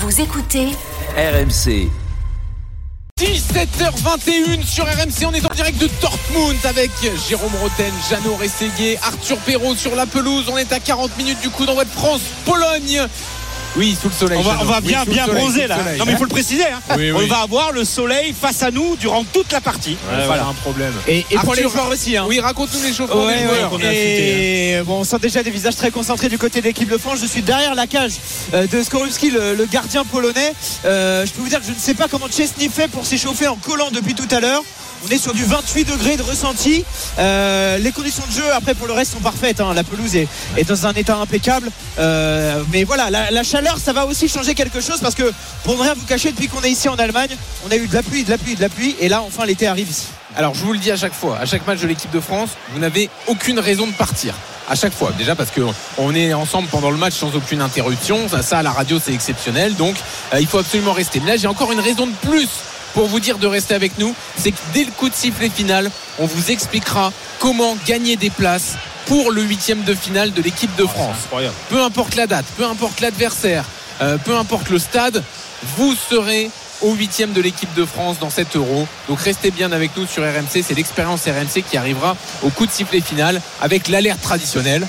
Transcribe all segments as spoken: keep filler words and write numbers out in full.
Vous écoutez R M C. dix-sept heures vingt et une sur R M C, on est en direct de Dortmund avec Jérôme Roten, Jeannot Rességuier, Arthur Perrault sur la pelouse. On est à quarante minutes du coup d'envoi de France-Pologne. Oui, sous le soleil. On va, on va bien, oui, bien soleil, bronzer là. Soleil, non mais il faut le préciser. Hein. Oui, on oui. va avoir le soleil face à nous durant toute la partie. Ouais, voilà un problème. Et, et pour Arthur, les joueurs aussi. Hein. Oui, raconte-nous les chauffeurs Ouais, des joueurs. ouais, et bon, on sent déjà des visages très concentrés du côté de l'équipe de France. Je suis derrière la cage euh, de Skorupski, le, le gardien polonais. Euh, je peux vous dire que je ne sais pas comment Szczesny fait pour s'échauffer en collant depuis tout à l'heure. On est sur du vingt-huit degrés de ressenti. Euh, les conditions de jeu après pour le reste sont parfaites. Hein. La pelouse est, est dans un état impeccable. Euh, mais voilà, la, la chaleur, ça va aussi changer quelque chose parce que pour ne rien vous cacher, depuis qu'on est ici en Allemagne, on a eu de la pluie, de la pluie, de la pluie. Et là, enfin, l'été arrive ici. Alors, je vous le dis à chaque fois, à chaque match de l'équipe de France, vous n'avez aucune raison de partir. À chaque fois, déjà parce qu'on est ensemble pendant le match sans aucune interruption. Ça, ça à la radio, c'est exceptionnel. Donc, euh, il faut absolument rester. Mais là, j'ai encore une raison de plus pour vous dire de rester avec nous, c'est que dès le coup de sifflet final, on vous expliquera comment gagner des places pour le huitième de finale de l'équipe de France. Peu importe la date, peu importe l'adversaire, euh, peu importe le stade, vous serez au huitième de l'équipe de France dans cet Euro. Donc restez bien avec nous sur R M C, c'est l'expérience R M C qui arrivera au coup de sifflet final avec l'alerte traditionnelle.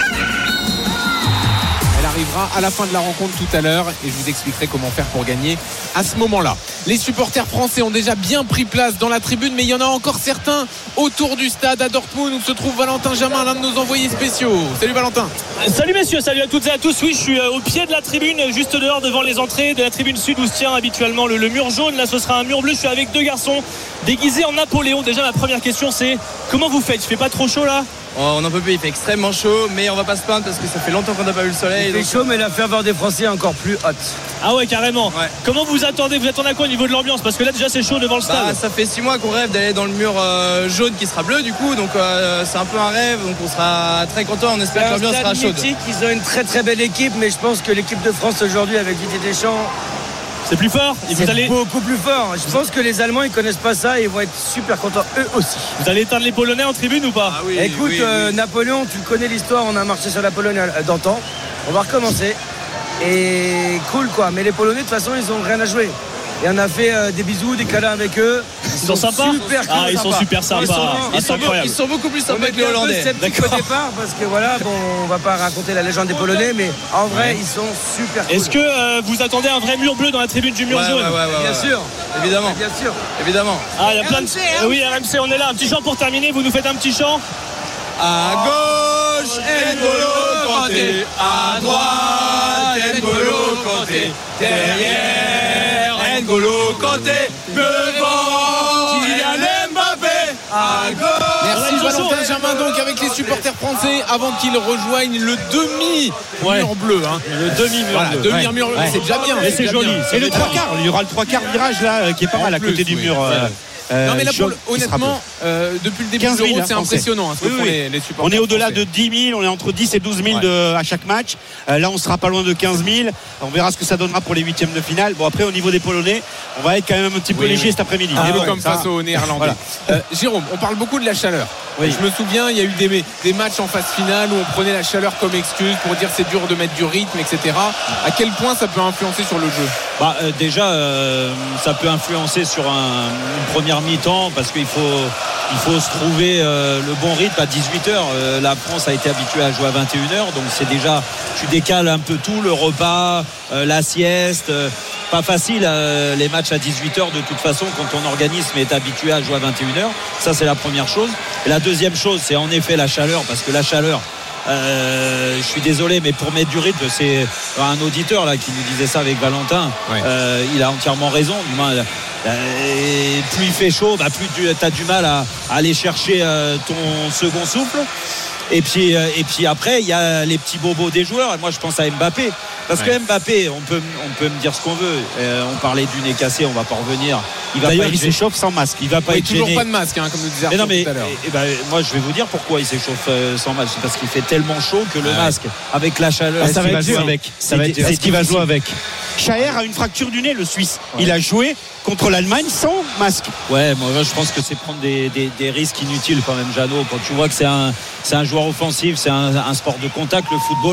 Arrivera à la fin de la rencontre tout à l'heure et je vous expliquerai comment faire pour gagner à ce moment-là. Les supporters français ont déjà bien pris place dans la tribune, mais il y en a encore certains autour du stade à Dortmund où se trouve Valentin Jamin, l'un de nos envoyés spéciaux. Salut Valentin. Salut messieurs, salut à toutes et à tous. Oui, je suis au pied de la tribune, juste dehors devant les entrées de la tribune sud où se tient habituellement le, le mur jaune. Là ce sera un mur bleu. Je suis avec deux garçons déguisés en Napoléon. Déjà ma première question c'est comment vous faites? Il fait pas trop chaud là? On n'en peut plus, il fait extrêmement chaud, mais on va pas se plaindre parce que ça fait longtemps qu'on n'a pas vu le soleil. Il fait donc... chaud, mais la ferveur des Français est encore plus haute. Ah ouais, carrément. Ouais. Comment vous attendez? Vous attendez à quoi au niveau de l'ambiance? Parce que là déjà c'est chaud devant le stade. Bah, ça fait six mois qu'on rêve d'aller dans le mur euh, jaune qui sera bleu du coup, donc euh, c'est un peu un rêve, donc on sera très content, on espère que l'ambiance sera chaude. Mythique, ils ont une très très belle équipe, mais je pense que l'équipe de France aujourd'hui avec Didier Deschamps, c'est plus fort. Et c'est vous allez... beaucoup plus fort. Je pense que les Allemands ils connaissent pas ça et ils vont être super contents eux aussi. Vous allez éteindre les Polonais en tribune ou pas? Ah oui, Écoute, oui, euh, oui. Napoléon, tu connais l'histoire, on a marché sur la Pologne d'antan. On va recommencer. Et cool quoi, mais les Polonais de toute façon ils ont rien à jouer. Et on a fait euh, des bisous, des câlins avec eux. Ils, ils sont, sont sympas. Super cool, ah, ils sont super sympas. Ils sont, ah, ils c'est sont, incroyable. ils sont beaucoup plus sympas que les Hollandais. C'est sceptique au départ parce que voilà, bon, on va pas raconter la légende des Polonais, mais en vrai, ouais. Ils sont super cool. Est-ce que euh, vous attendez un vrai mur bleu dans la tribune du mur ouais, jaune? ouais, ouais, ouais, Bien ouais. sûr, évidemment. Bien sûr, évidemment. Ah, il y a plein de. Euh, oui, R M C, on est là. Un petit chant pour terminer. Vous nous faites un petit chant. À gauche, N'Golo Kanté. À droite, N'Golo Kanté. Derrière, N'Golo Kanté. Devant, Kylian Mbappé. À gauche. Merci Valentin Jamin donc avec les supporters français avant qu'ils rejoignent le demi ouais. mur bleu. Hein. Le demi mur voilà, bleu. Demi ouais. mur bleu, ouais. c'est déjà bien. Mais c'est, c'est joli. C'est et le trois quarts. Il y aura le trois quarts virage là qui est pas en mal à plus, côté du oui. mur. Euh, Euh, non mais là pour, jaune, honnêtement euh, depuis le début de l'Euro c'est impressionnant hein, ce que oui, font oui. les, les supporters on est au-delà français. de dix mille, on est entre dix et douze mille ouais. de, à chaque match. euh, là on sera pas loin de quinze mille. On verra ce que ça donnera pour les huitièmes de finale. Bon après au niveau des Polonais on va être quand même un petit peu oui, léger oui. cet après-midi. Ah, bon, comme ça... face aux Néerlandais. Voilà. euh, Jérôme, on parle beaucoup de la chaleur. Oui. Je me souviens il y a eu des, des matchs en phase finale où on prenait la chaleur comme excuse pour dire c'est dur de mettre du rythme, et cetera. À quel point ça peut influencer sur le jeu? Bah, euh, déjà euh, ça peut influencer sur un, une première mi-temps parce qu'il faut il faut se trouver euh, le bon rythme à dix-huit heures. Euh, la France a été habituée à jouer à vingt et une heures, donc c'est déjà tu décales un peu tout, le repas, euh, la sieste. Euh, pas facile euh, les matchs à dix-huit heures de toute façon quand ton organisme est habitué à jouer à vingt et une heures. Ça c'est la première chose. Et la deuxième chose c'est en effet la chaleur, parce que la chaleur Euh, je suis désolé mais pour mettre du rythme, c'est un auditeur là qui nous disait ça avec Valentin, ouais. euh, il a entièrement raison. Du moins, euh, plus il fait chaud, bah, plus tu as du mal à, à aller chercher euh, ton second souffle. Et puis, euh, et puis après il y a les petits bobos des joueurs. Moi je pense à Mbappé, parce ouais. que Mbappé on peut, on peut me dire ce qu'on veut. euh, on parlait du nez cassé, on va pas revenir. Il va D'ailleurs pas il s'échauffe sans masque. Il va pas oui, être toujours gêné. Pas de masque hein, comme nous disait Arthur non, mais, tout à l'heure. Et, et ben, moi je vais vous dire pourquoi il s'échauffe euh, sans masque. C'est parce qu'il fait tellement chaud que le ah, masque avec la chaleur ah, ça va être dur avec. Ça va être dur. Est-ce qu'il va jouer avec? Chaher a une fracture du nez, le Suisse. Ouais. Il a joué contre l'Allemagne sans masque. Ouais, moi je pense que c'est prendre des, des, des risques inutiles quand même, Jeannot. Quand tu vois que c'est un, c'est un joueur offensif, c'est un, un sport de contact, le football.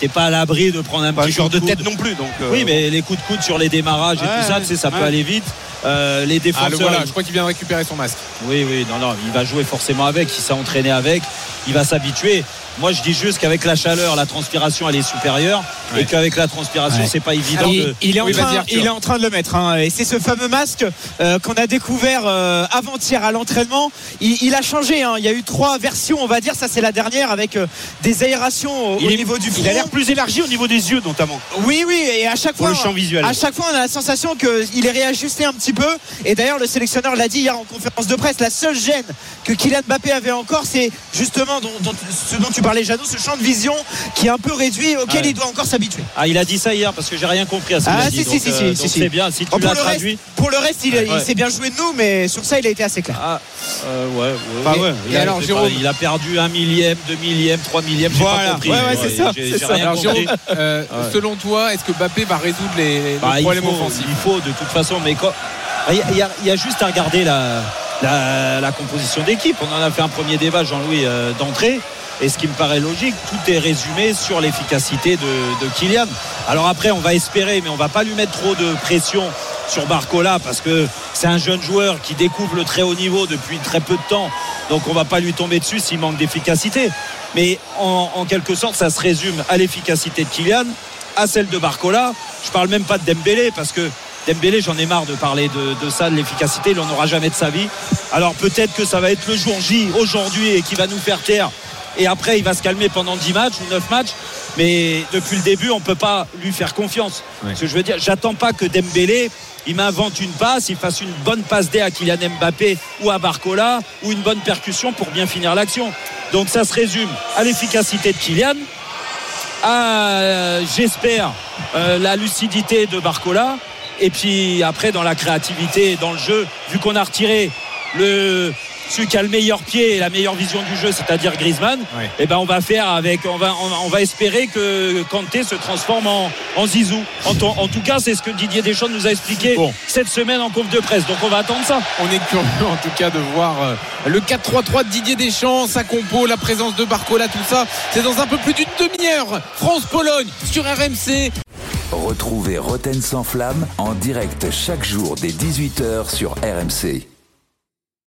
t'es pas à l'abri de prendre un pas petit un joueur coup de coude. tête non plus. Donc, euh, Oui, mais les coups de coude sur les démarrages et ouais, tout ça, ouais, tu sais, ça ouais. peut aller vite. Euh, les Ah, défenseurs. le voilà, je crois qu'il vient de récupérer son masque. Oui, oui, non, non, il va jouer forcément avec, il s'est entraîné avec, il va s'habituer. Moi, je dis juste qu'avec la chaleur, la transpiration, elle est supérieure, ouais. et qu'avec la transpiration, ouais. c'est pas évident. il, de... il, est en oui, train, Arthur. il est en train de le mettre hein, et c'est ce fameux masque euh, qu'on a découvert euh, avant-hier à l'entraînement. Il, il a changé hein. Il y a eu trois versions on va dire, ça c'est la dernière avec euh, des aérations au, il au est, niveau du front. Il a l'air plus élargi au niveau des yeux notamment. Oui oui et à chaque Pour fois le champ visuel. à chaque fois on a la sensation qu'il est réajusté un petit peu et d'ailleurs le sélectionneur l'a dit hier en conférence de presse, la seule gêne que Kylian Mbappé avait encore c'est justement dont, dont, ce dont tu parlais Jeannot, ce champ de vision qui est un peu réduit auquel Ouais. il doit encore s'habituer. Ah, il a dit ça hier parce que j'ai rien compris à ce qu'il Ah a si dit. si donc, si, euh, si, donc si, si. c'est bien, si tu Oh, pour, l'as le reste, traduit. pour le reste il, Ouais. il s'est bien joué de nous mais sur ça il a été assez clair. Ah, euh, ouais, ouais, Enfin, ouais. ouais. Il, Et a, alors, c'est Jérôme pas- il a perdu un millième, deux millièmes, trois millièmes. J'ai Voilà. pas compris. Ouais, ouais, c'est ça, J'ai, c'est j'ai ça. rien Alors compris. Jérôme, euh, Ouais. selon toi, est-ce que Mbappé va résoudre les, les Bah, il, problèmes faut, offensifs? il faut de toute façon, mais quand- il y, a- il y a, il y a juste à regarder la, la, la composition d'équipe. On en a fait un premier débat, Jean-Louis, euh, d'entrée. Et ce qui me paraît logique, tout est résumé sur l'efficacité de, de Kylian. Alors après, on va espérer, mais on va pas lui mettre trop de pression sur Barcola parce que c'est un jeune joueur qui découvre le très haut niveau depuis très peu de temps. Donc on va pas lui tomber dessus s'il manque d'efficacité. Mais en, en quelque sorte, ça se résume à l'efficacité de Kylian, à celle de Barcola. Je parle même pas de Dembélé parce que Dembélé, j'en ai marre de parler de, de ça, de l'efficacité. Il n'en aura jamais de sa vie. Alors peut-être que ça va être le jour J aujourd'hui et qui va nous faire taire. Et après, il va se calmer pendant dix matchs ou neuf matchs. Mais depuis le début, on ne peut pas lui faire confiance. Oui. Ce que je veux dire, j'attends pas que Dembélé, il m'invente une passe, il fasse une bonne passe D à Kylian Mbappé ou à Barcola ou une bonne percussion pour bien finir l'action. Donc ça se résume à l'efficacité de Kylian, à, euh, j'espère, euh, la lucidité de Barcola. Et puis après, dans la créativité, dans le jeu, vu qu'on a retiré le... celui qui a le meilleur pied et la meilleure vision du jeu, c'est-à-dire Griezmann, Ouais. et ben on va faire avec, on va, on, on va espérer que Kanté se transforme en, en Zizou. En, to- en tout cas, c'est ce que Didier Deschamps nous a expliqué Bon. cette semaine en conf de presse. Donc on va attendre ça. On est curieux en tout cas de voir euh, le quatre trois trois de Didier Deschamps, sa compo, la présence de Barcola, tout ça. C'est dans un peu plus d'une demi-heure. France-Pologne sur R M C. Retrouvez Roten sans flamme en direct chaque jour dès dix-huit heures sur R M C.